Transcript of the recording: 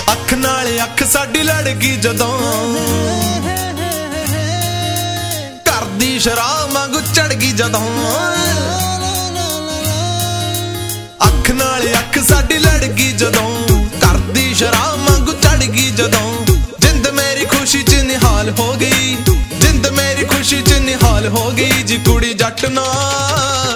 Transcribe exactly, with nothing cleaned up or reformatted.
ਅੱਖ ਨਾਲ ਅੱਖ ਸਾਡੀ ਲੜ ਗਈ ਜਦੋਂ ਘਰ ਦੀ ਸ਼ਰਾਬ ਵਾਂਗੂ ਚੜ ਗਈ ਜਦੋਂ ਅੱਖ ਨਾਲ ਅੱਖ ਸਾਡੀ ਲੜ ਗਈ ਜਦੋਂ ਘਰ ਦੀ ਸ਼ਰਾਬ ਵਾਂਗੂ ਚੜ ਗਈ ਜਦੋਂ ਜਿੰਦ ਮੇਰੀ ਖੁਸ਼ੀ ਚ ਨਿਹਾਲ ਹੋ ਗਈ ਜਿੰਦ ਮੇਰੀ ਖੁਸ਼ੀ ਚ ਨਿਹਾਲ ਹੋ ਗਈ ਜੀ ਕੁੜੀ ਜੱਟ ਨਾਲ